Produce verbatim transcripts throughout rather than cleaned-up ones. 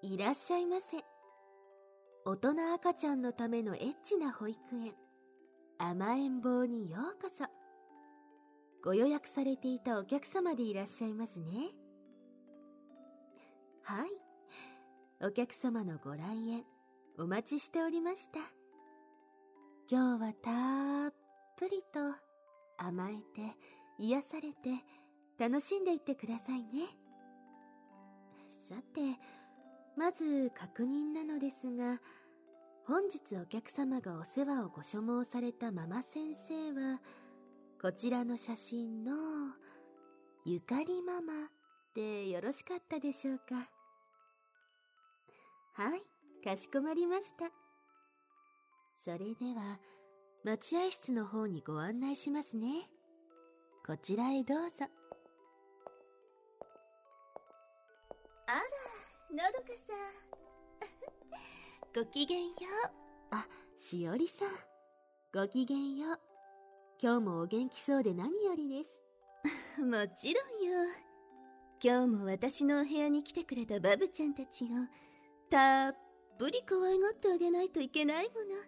いらっしゃいませ。大人赤ちゃんのためのエッチな保育園、甘えん坊にようこそ。ご予約されていたお客様でいらっしゃいますね。はい、お客様のご来園お待ちしておりました。今日はたっぷりと甘えて癒されて楽しんでいってくださいね。さて、まず確認なのですが、本日お客様がお世話をご所望されたママ先生は、こちらの写真のゆかりママでよろしかったでしょうか。はい、かしこまりました。それでは待合室の方にご案内しますね。こちらへどうぞ。 あら、のどかさんごきげんよう。 あ、しおりさん、ごきげんよう。今日もお元気そうで何よりです。 もちろんよ。今日も私のお部屋に来てくれたバブちゃんたちをたっぷり可愛がってあげないといけないもの。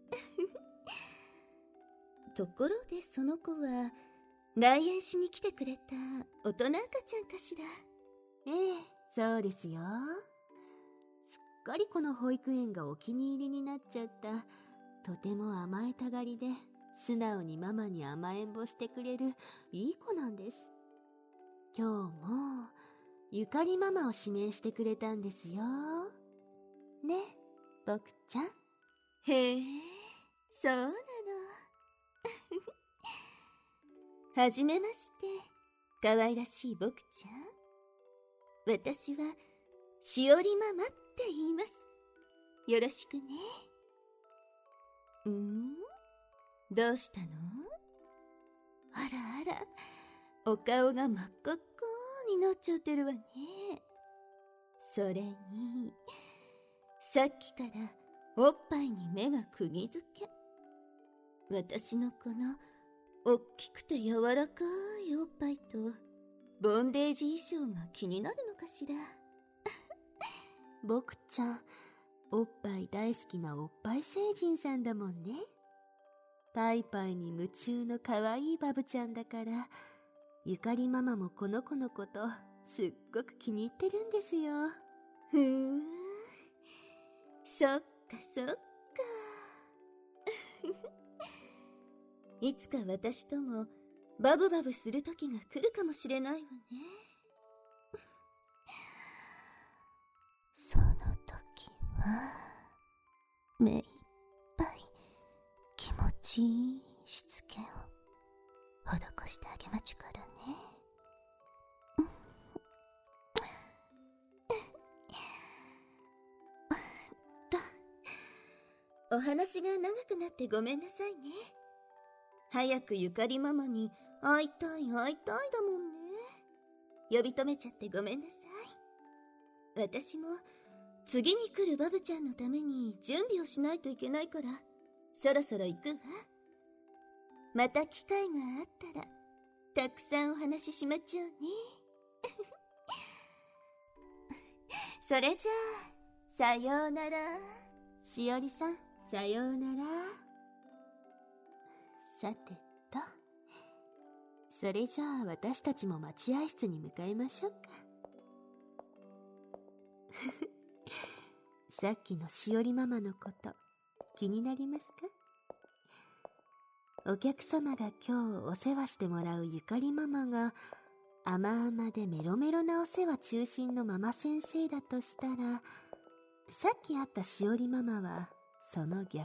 ところでその子は来園しに来てくれた大人赤ちゃんかしら。 ええ、そうですよ。すっかりこの保育園がお気に入りになっちゃった、とても甘えたがりで素直にママに甘えんぼしてくれるいい子なんです。今日もゆかりママを指名してくれたんですよ。ね、僕ちゃん。 へえ、そうなの。はじめまして、かわいらしい僕ちゃん。私はしおりママって言います。よろしくね。ん？どうしたの？あらあら、お顔が真っ赤っかになっちゃってるわね。それに、さっきからおっぱいに目が釘付け。私のこのおっきくて柔らかいおっぱいとボンデージ衣装が気になるのかしら。 僕ちゃん、おっぱい大好きなおっぱい星人さんだもんね。パイパイに夢中のかわいいバブちゃんだから、ゆかりママもこの子のことすっごく気に入ってるんですよ。 ふーん、そっかそっか。いつか私ともバブバブする時が来るかもしれないわね。その時は目いっぱい気持ちいいしつけを施してあげまちゅからね。と、お話が長くなってごめんなさいね。早くゆかりママに会いたい会いたいだもんね。呼び止めちゃってごめんなさい。私も次に来るバブちゃんのために準備をしないといけないから、そろそろ行くわ。また機会があったらたくさんお話ししまちゃうね。それじゃあ、さようなら。 しおりさん、さようなら。さてと、それじゃあ私たちも待合室に向かいましょうか。さっきのしおりママのこと気になりますか？お客様が今日お世話してもらうゆかりママが甘々でメロメロなお世話中心のママ先生だとしたら、さっき会ったしおりママはその逆。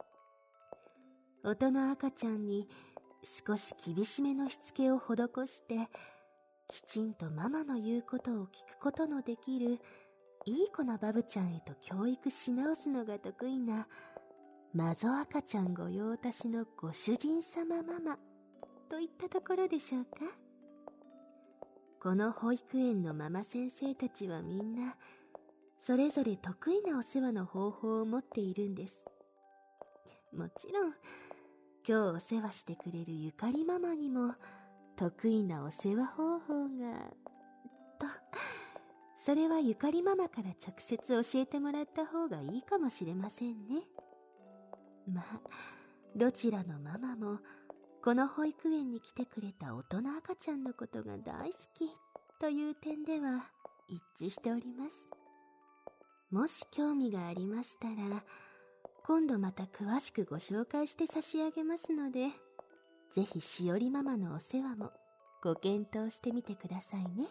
音の赤ちゃんに少し厳しめのしつけを施して、きちんとママの言うことを聞くことのできるいい子なバブちゃんへと教育し直すのが得意なマゾ赤ちゃん御用達のご主人様ママといったところでしょうか。この保育園のママ先生たちはみんなそれぞれ得意なお世話の方法を持っているんです。もちろん今日お世話してくれるゆかりママにも得意なお世話方法がと、 それはゆかりママから直接教えてもらった方がいいかもしれませんね。まあ、どちらのママもこの保育園に来てくれた大人赤ちゃんのことが大好きという点では一致しております。もし興味がありましたら、今度また詳しくご紹介して差し上げますので、ぜひしおりママのお世話もご検討してみてくださいね。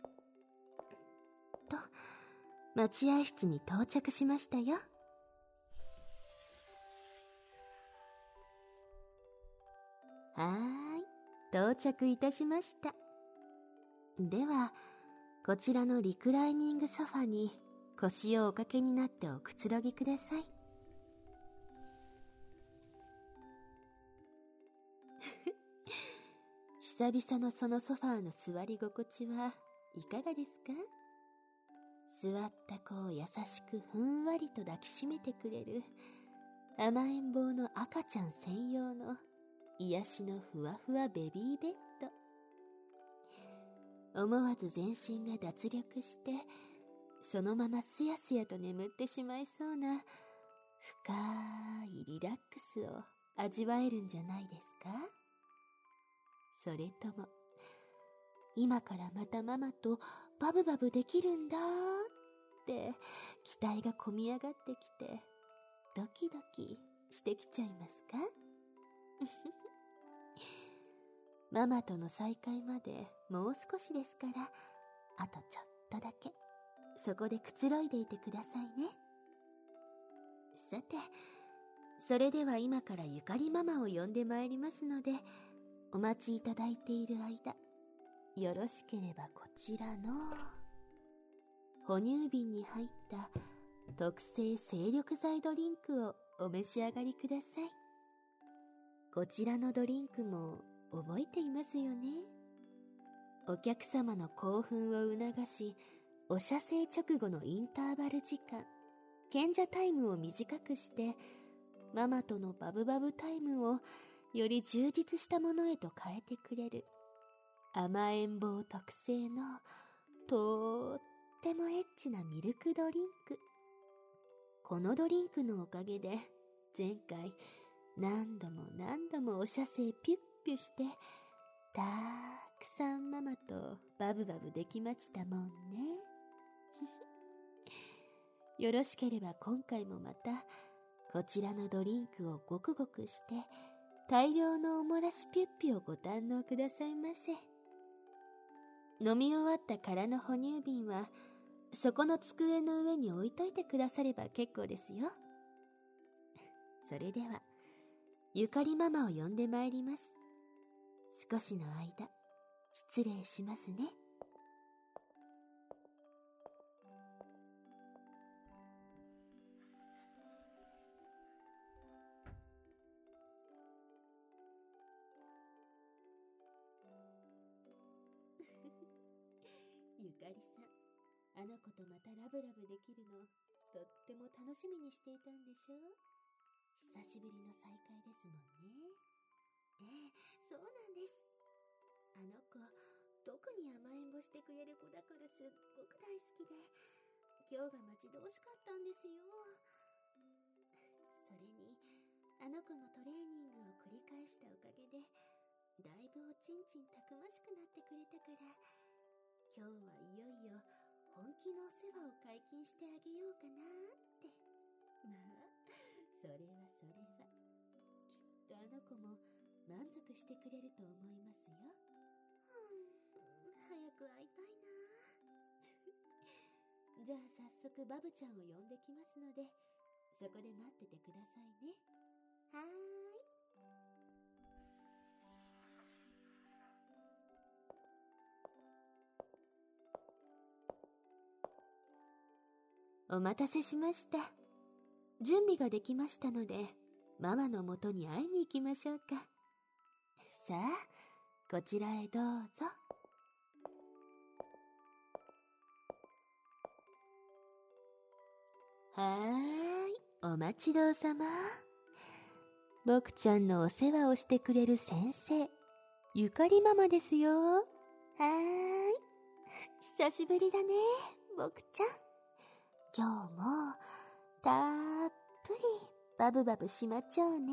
と、待合室に到着しましたよ。はーい、到着いたしました。では、こちらのリクライニングソファに腰をおかけになっておくつろぎください。久々のそのソファーの座り心地はいかがですか？座った子を優しくふんわりと抱きしめてくれる甘えん坊の赤ちゃん専用の癒しのふわふわベビーベッド。思わず全身が脱力してそのまますやすやと眠ってしまいそうな深いリラックスを味わえるんじゃないですか？それとも今からまたママとバブバブできるんだって期待がこみ上がってきてドキドキしてきちゃいますか？ママとの再会までもう少しですから、あとちょっとだけそこでくつろいでいてくださいね。さて、それでは今からゆかりママを呼んでまいりますので、お待ちいただいている間、よろしければこちらの哺乳瓶に入った特製精力剤ドリンクをお召し上がりください。こちらのドリンクも覚えていますよね。お客様の興奮を促し、お射精直後のインターバル時間、賢者タイムを短くして、ママとのバブバブタイムをより充実したものへと変えてくれる甘えん坊特製のとーってもエッチなミルクドリンク。このドリンクのおかげで前回何度も何度もお射精ピュッピュしてたくさんママとバブバブできましたもんね。よろしければ今回もまたこちらのドリンクをごくごくして大量のおもらしピュッピュをご堪能くださいませ。飲み終わった空の哺乳瓶はそこの机の上に置いといてくだされば結構ですよ。それではゆかりママを呼んでまいります。少しの間失礼しますね。ゆかりさん、あの子とまたラブラブできるのとっても楽しみにしていたんでしょう。久しぶりの再会ですもんね。ええ、そうなんです。あの子、特に甘えんぼしてくれる子だからすっごく大好きで、今日が待ち遠しかったんですよ。それに、あの子もトレーニングを繰り返したおかげで、だいぶおちんちんたくましくなってくれたから、今日はいよいよ本気のお世話を解禁してあげようかなって。まあ、それはそれは。きっとあの子も満足してくれると思いますよ。うん、早く会いたいな。じゃあ早速バブちゃんを呼んできますので、そこで待っててくださいね。はーい。お待たせしました。準備ができましたので、ママのもとに会いに行きましょうか。さあ、こちらへどうぞ。はーい、お待ちどうさま。僕ちゃんのお世話をしてくれる先生、ゆかりママですよ。はーい、久しぶりだね、 僕ちゃん。今日も、たっぷり、バブバブしまっちゃうね。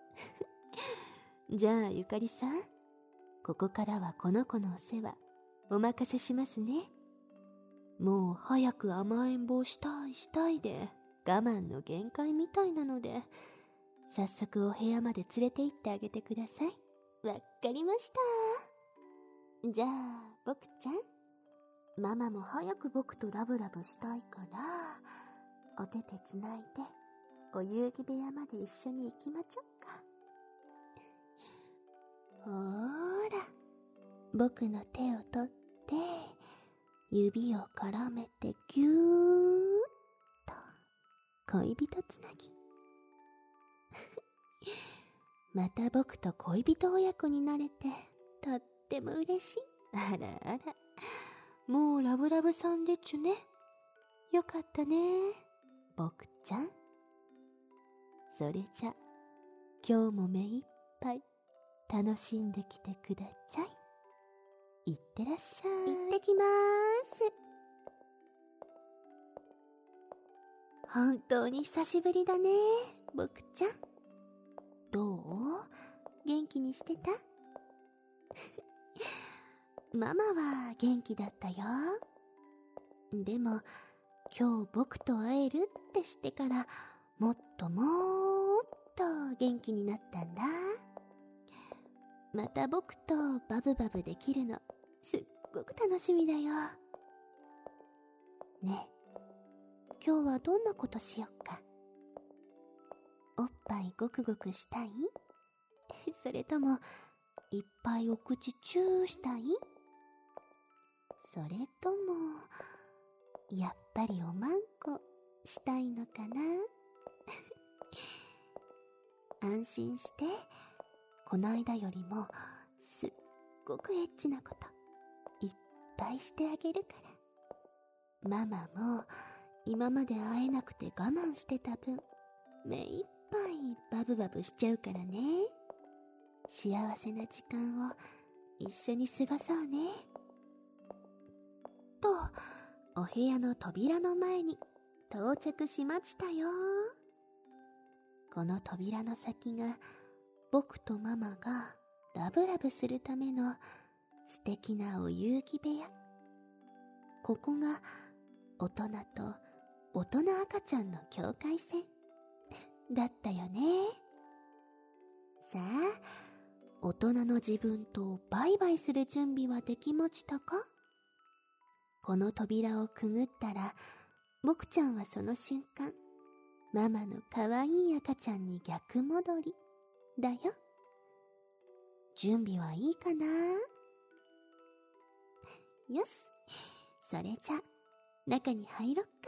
じゃあ、ゆかりさん。ここからはこの子のお世話、お任せしますね。もう早く甘えん坊したいしたいで、我慢の限界みたいなので、早速お部屋まで連れて行ってあげてください。わっかりました。じゃあ、僕ちゃん。ママも早く僕とラブラブしたいから、お手手つないで、お遊戯部屋まで一緒に行きまちょっか。ほーら、僕の手を取って、指を絡めてぎゅーっと、恋人つなぎ。また僕と恋人親子になれて、とっても嬉しい。あらあら、もうラブラブさんでちゅね。よかったね、僕ちゃん。それじゃ、今日も目いっぱい楽しんできてくだちゃい。いってらっしゃい。行ってきまーす。本当に久しぶりだね、僕ちゃん。どう？元気にしてた？ママは元気だったよ。でも、今日僕と会えるって知ってから、もっともーっと元気になったんだ。また僕とバブバブできるの、すっごく楽しみだよ。ねえ、今日はどんなことしよっか。おっぱいごくごくしたい？それとも、いっぱいお口チューしたい？それとも、やっぱりおまんこしたいのかな？安心して、こないだよりもすっごくエッチなこといっぱいしてあげるから。ママも今まで会えなくて我慢してた分、目いっぱいバブバブしちゃうからね。幸せな時間を一緒に過ごそうね。と、お部屋の扉の前に到着しましたよ。この扉の先が僕とママがラブラブするための素敵なお遊戯部屋。ここが大人と大人赤ちゃんの境界線だったよね。さあ、大人の自分とバイバイする準備はできましたか？この扉をくぐったら、僕ちゃんはその瞬間、ママのかわいい赤ちゃんに逆戻りだよ。準備はいいかな？よし、それじゃ中に入ろっか。